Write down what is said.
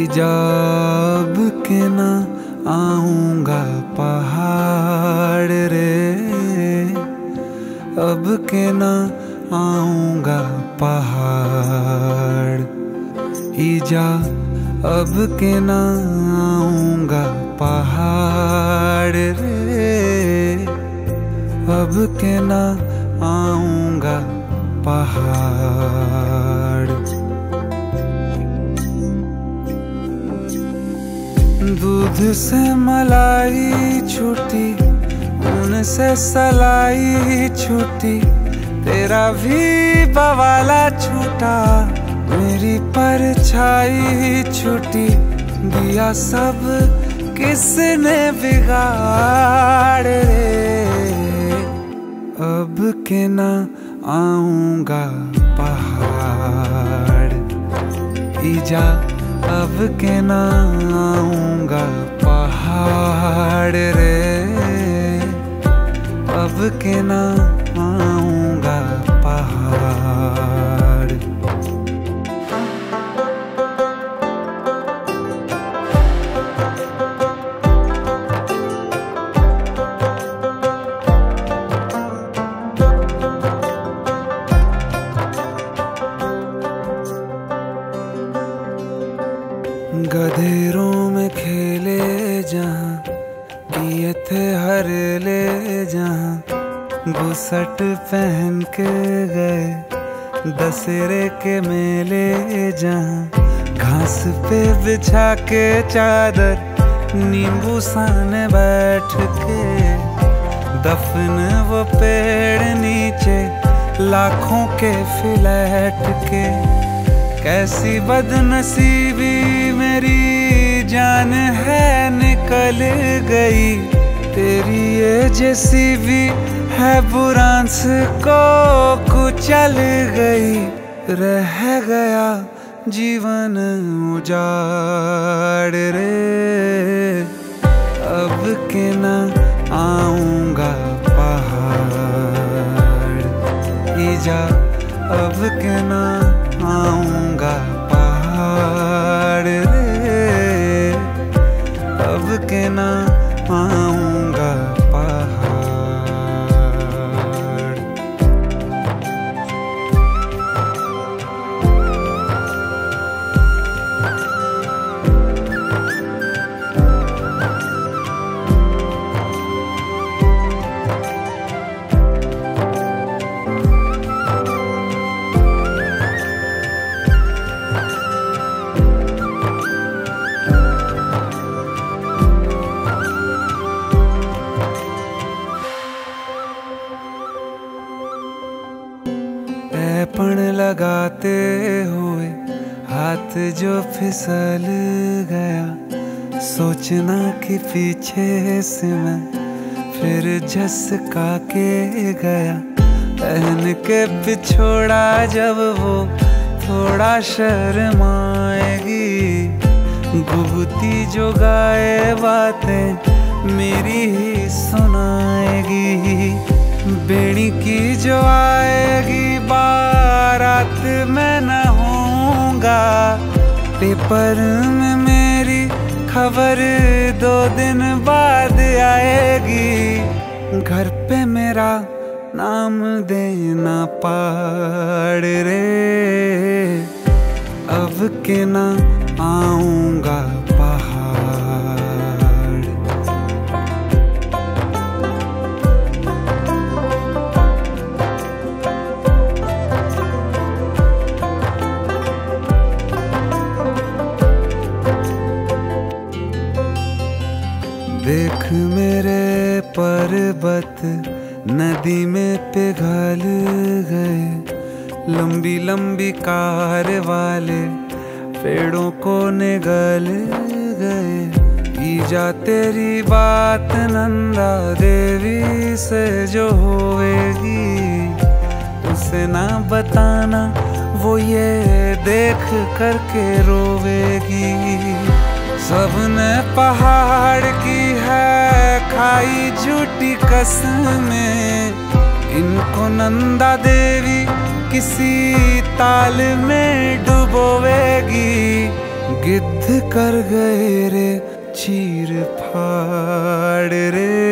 जब के ना आऊंगा पहाड़ रे, अब के ना आऊंगा पहाड़। ईजा अब के ना आऊंगा पहाड़ रे, अब के ना आऊंगा पहाड़। दूध से मलाई छूटी, उनसे सलाई छूटी, तेरा भी बवाला छूटा, मेरी परछाई छूटी। दिया सब किसने बिगाड़ रे, अब के ना आऊंगा पहाड़। ईजा अब के ना आऊंगा पहाड़ रे, अब के ना आऊंगा पहाड़। गधेरों में खेले जहाँ, किए थे हर ले जहाँ, बुसट पहन के गए दशहरे के मेले जहाँ। घास पे बिछा के चादर नींबू साने बैठ के, दफन वो पेड़ नीचे लाखों के फ्लैट के। कैसी बदनसीबी मेरी जान है निकल गई, तेरी ये जैसी भी है बुरांस को कुचल गई। रह गया जीवन उजाड़ रे, अब के ना आऊंगा पहाड़। ईजा अब के ना आऊंगा पहाड़ रे, अब के ना आऊंगा पहाड़। पण लगाते हुए हाथ जो फिसल गया, सोचना कि पीछे से मैं फिर झसका के गया। पहन के पिछोड़ा जब वो थोड़ा शर्माएगी, गुगती जो गाए बातें मेरी ही सुनाएगी। बेड़ी की जो आएगी बारात में न होऊंगा, पेपर में मेरी खबर 2 दिन बाद आएगी। घर पे मेरा नाम देना पहाड़ रे, अब के ना आऊंगा पहाड़। देख मेरे पर्वत नदी में पिघल गए, लंबी लंबी कार वाले पेड़ों को निगल गए। ईजा तेरी बात नंदा देवी से जो होएगी, उसे ना बताना वो ये देख करके रोवेगी। सबने पहाड़ की है खाई झूठी कसमें, इनको नंदा देवी किसी ताल में डुबोवेगी। गिद्ध कर गए रे चीर फाड़ रे।